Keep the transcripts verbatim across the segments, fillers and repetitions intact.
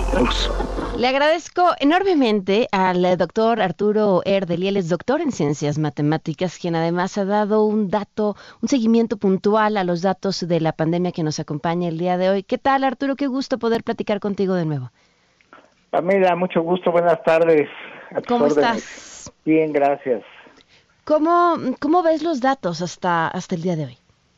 Le agradezco enormemente al doctor Arturo Erdely, él es doctor en Ciencias Matemáticas, quien además ha dado un dato, un seguimiento puntual a los datos de la pandemia que nos acompaña el día de hoy. ¿Qué tal, Arturo? Qué gusto poder platicar contigo de nuevo. Pamela, mucho gusto, buenas tardes. A tus ¿Cómo órdenes. estás? Bien, gracias. ¿Cómo, cómo ves los datos hasta, hasta el día de hoy?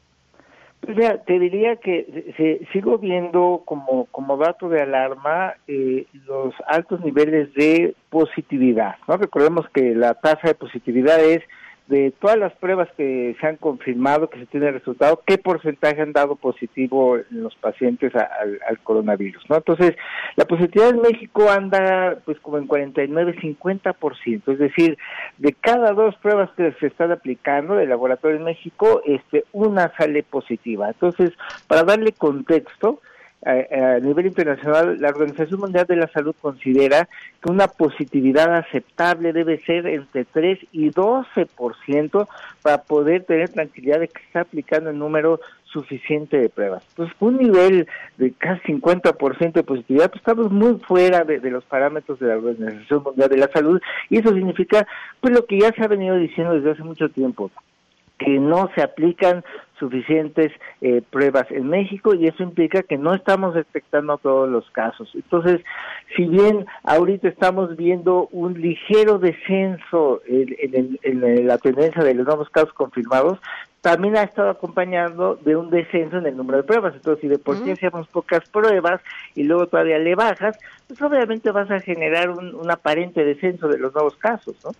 Pues mira, te diría que se, sigo viendo como, como dato de alarma eh, los altos niveles de positividad, ¿no? Recordemos que la tasa de positividad es de todas las pruebas que se han confirmado, que se tiene resultado, qué porcentaje han dado positivo en los pacientes a, al, al coronavirus, ¿no? Entonces, la positividad en México anda pues como en cuarenta y nueve, cincuenta por ciento, es decir, de cada dos pruebas que se están aplicando del laboratorio en México, este, una sale positiva. Entonces, para darle contexto, a, a nivel internacional, la Organización Mundial de la Salud considera que una positividad aceptable debe ser entre tres y doce por ciento para poder tener tranquilidad de que se está aplicando el número suficiente de pruebas. Entonces, un nivel de casi cincuenta por ciento de positividad, pues estamos muy fuera de, de los parámetros de la Organización Mundial de la Salud, y eso significa, pues lo que ya se ha venido diciendo desde hace mucho tiempo, que no se aplican suficientes eh, pruebas en México, y eso implica que no estamos detectando todos los casos. Entonces, si bien ahorita estamos viendo un ligero descenso en, en, en, en la tendencia de los nuevos casos confirmados, también ha estado acompañando de un descenso en el número de pruebas. Entonces, si de por sí hacíamos pocas pruebas y luego todavía le bajas, pues obviamente vas a generar un, un aparente descenso de los nuevos casos, ¿no?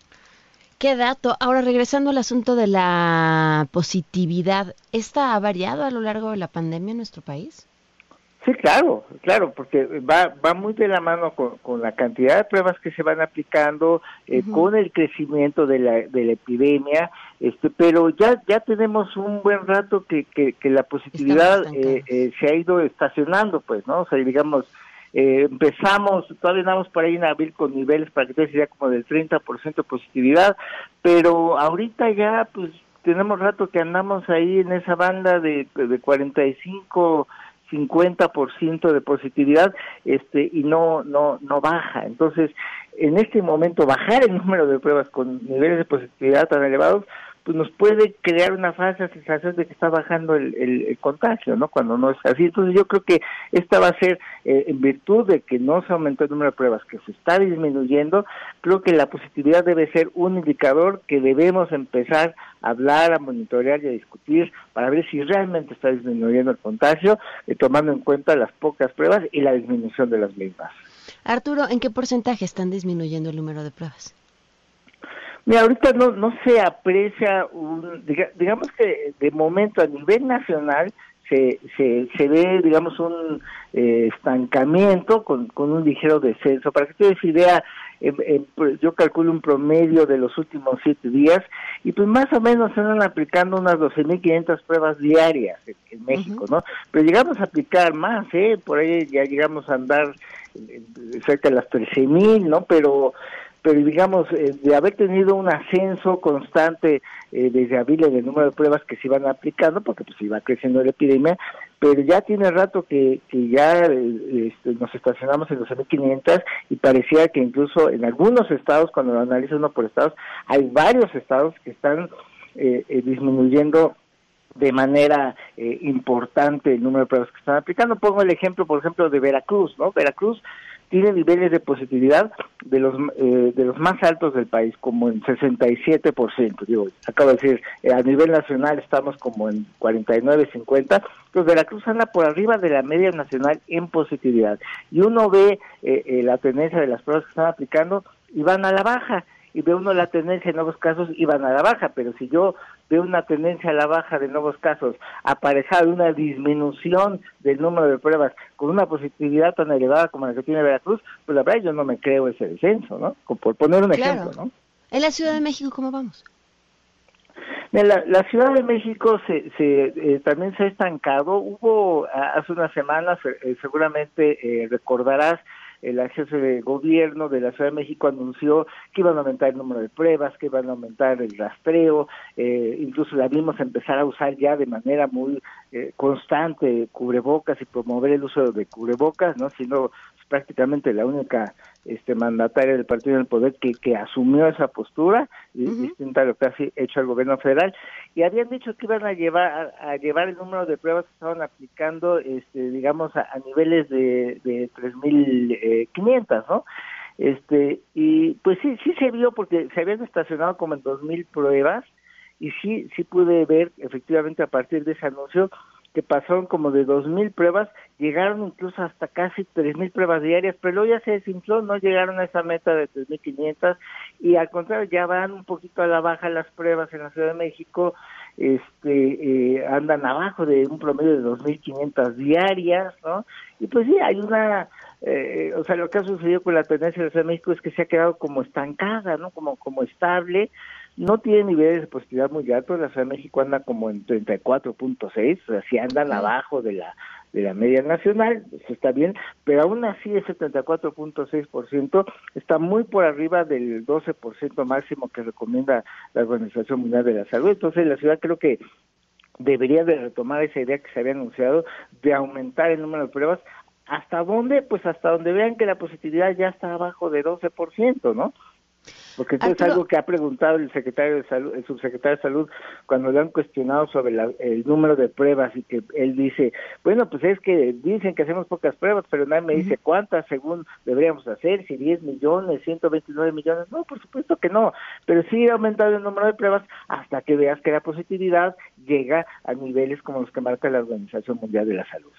¿Qué dato? Ahora, regresando al asunto de la positividad, ¿esta ha variado a lo largo de la pandemia en nuestro país? Sí, claro, claro, porque va va muy de la mano con, con la cantidad de pruebas que se van aplicando, eh, uh-huh. con el crecimiento de la de la epidemia, este, pero ya ya tenemos un buen rato que que, que la positividad eh, eh, se ha ido estacionando, pues, ¿no? O sea, digamos, Eh, empezamos, todavía andamos por ahí en abril con niveles, para que te sería como del treinta por ciento de positividad, pero ahorita ya pues tenemos rato que andamos ahí en esa banda de, de cuarenta y cinco, cincuenta por ciento de positividad, este y no no no baja. Entonces, en este momento bajar el número de pruebas con niveles de positividad tan elevados, pues nos puede crear una falsa sensación de que está bajando el, el, el contagio, ¿no? Cuando no es así. Entonces yo creo que esta va a ser, eh, en virtud de que no se aumentó el número de pruebas, que se está disminuyendo, creo que la positividad debe ser un indicador que debemos empezar a hablar, a monitorear y a discutir para ver si realmente está disminuyendo el contagio, eh, tomando en cuenta las pocas pruebas y la disminución de las mismas. Arturo, ¿en qué porcentaje están disminuyendo el número de pruebas? Mira, ahorita no no se aprecia, un, digamos que de momento a nivel nacional se se, se ve, digamos, un eh, estancamiento con, con un ligero descenso. Para que te des idea, eh, eh, yo calculo un promedio de los últimos siete días y pues más o menos se andan aplicando unas doce mil quinientas pruebas diarias en, en México, uh-huh. ¿no? Pero llegamos a aplicar más, ¿eh? Por ahí ya llegamos a andar eh, cerca de las trece mil, ¿no? Pero... pero digamos, eh, de haber tenido un ascenso constante eh, desde abril en el número de pruebas que se iban aplicando, porque pues iba creciendo la epidemia, pero ya tiene rato que, que ya eh, este, nos estacionamos en doce mil quinientas y parecía que incluso en algunos estados, cuando lo analizan uno por estados, hay varios estados que están eh, eh, disminuyendo de manera eh, importante el número de pruebas que están aplicando. Pongo el ejemplo, por ejemplo, de Veracruz, ¿no? Veracruz tiene niveles de positividad de los eh, de los más altos del país, como en sesenta y siete por ciento. Digo, acabo de decir, eh, a nivel nacional estamos como en cuarenta y nueve, cincuenta. Entonces, Veracruz anda por arriba de la media nacional en positividad. Y uno ve eh, eh, la tendencia de las pruebas que están aplicando y van a la baja. Y ve uno la tendencia de nuevos casos y van a la baja, pero si yo veo una tendencia a la baja de nuevos casos aparejada de una disminución del número de pruebas con una positividad tan elevada como la que tiene Veracruz, pues la verdad yo no me creo ese descenso, ¿no? Por poner un claro. ejemplo, ¿no? ¿En la Ciudad de México cómo vamos? La, la Ciudad de México se, se eh, también se ha estancado. Hubo hace unas semanas, eh, seguramente eh, recordarás, el jefe de gobierno de la Ciudad de México anunció que iban a aumentar el número de pruebas, que iban a aumentar el rastreo, eh, incluso la vimos empezar a usar ya de manera muy eh, constante cubrebocas y promover el uso de cubrebocas, ¿no? Siendo prácticamente la única este mandataria del partido en el poder que, que asumió esa postura, uh-huh. distinta a lo que ha hecho el gobierno federal, y habían dicho que iban a llevar a, a llevar el número de pruebas que estaban aplicando, este digamos, a, a niveles de, de tres mil quinientas, ¿no? Este, y pues sí, sí se vio porque se habían estacionado como en dos mil pruebas, y sí, sí pude ver efectivamente a partir de ese anuncio que pasaron como de dos mil pruebas, llegaron incluso hasta casi tres mil pruebas diarias, pero luego ya se desinfló, no llegaron a esa meta de tres mil quinientas, y al contrario, ya van un poquito a la baja las pruebas en la Ciudad de México, este eh, andan abajo de un promedio de dos mil quinientas diarias, ¿no? Y pues sí, hay una, eh, o sea, lo que ha sucedido con la tendencia de la Ciudad de México es que se ha quedado como estancada, ¿no? Como, como estable. No tiene niveles de positividad muy altos, la Ciudad de México anda como en treinta y cuatro punto seis, o sea, si andan abajo de la de la media nacional, eso está bien, pero aún así ese treinta y cuatro punto seis por ciento está muy por arriba del doce por ciento máximo que recomienda la Organización Mundial de la Salud. Entonces la ciudad creo que debería de retomar esa idea que se había anunciado de aumentar el número de pruebas. ¿Hasta dónde? Pues hasta donde vean que la positividad ya está abajo de doce por ciento, ¿no? Porque esto Arturo, es algo que ha preguntado el secretario de salud, el subsecretario de salud, cuando le han cuestionado sobre la, el número de pruebas, y que él dice, bueno, pues es que dicen que hacemos pocas pruebas, pero nadie me dice cuántas según deberíamos hacer, si diez millones, ciento veintinueve millones, no, por supuesto que no, pero sí ha aumentado el número de pruebas hasta que veas que la positividad llega a niveles como los que marca la Organización Mundial de la Salud.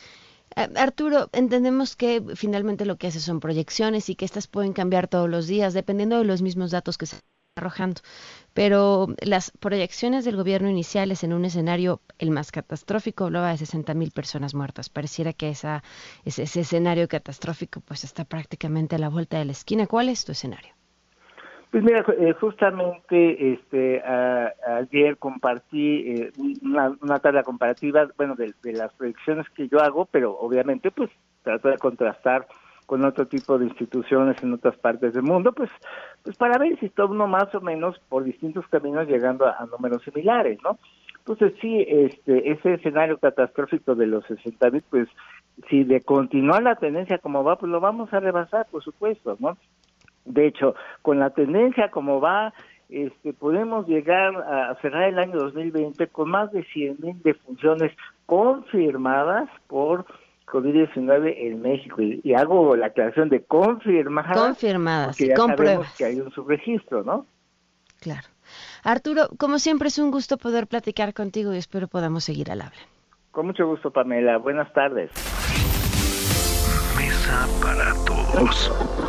Arturo, entendemos que finalmente lo que hace son proyecciones y que estas pueden cambiar todos los días dependiendo de los mismos datos que se están arrojando, pero las proyecciones del gobierno iniciales en un escenario el más catastrófico hablaba de sesenta mil personas muertas. Pareciera que esa, ese, ese escenario catastrófico pues está prácticamente a la vuelta de la esquina. ¿Cuál es tu escenario? Pues mira, justamente este a, ayer compartí eh, una, una tabla comparativa, bueno, de, de las proyecciones que yo hago, pero obviamente pues trato de contrastar con otro tipo de instituciones en otras partes del mundo, pues pues para ver si está uno más o menos por distintos caminos llegando a, a números similares, ¿no? Entonces sí, este ese escenario catastrófico de los sesenta mil, pues si de continuar la tendencia como va, pues lo vamos a rebasar, por supuesto, ¿no? De hecho, con la tendencia como va, este, podemos llegar a cerrar el año dos mil veinte con más de cien mil defunciones confirmadas por COVID diecinueve en México. Y, y hago la aclaración de confirmadas. Confirmadas, porque ya con sabemos pruebas. Que hay un subregistro, ¿no? Claro. Arturo, como siempre es un gusto poder platicar contigo y espero podamos seguir al habla. Con mucho gusto, Pamela. Buenas tardes. Mesa para todos.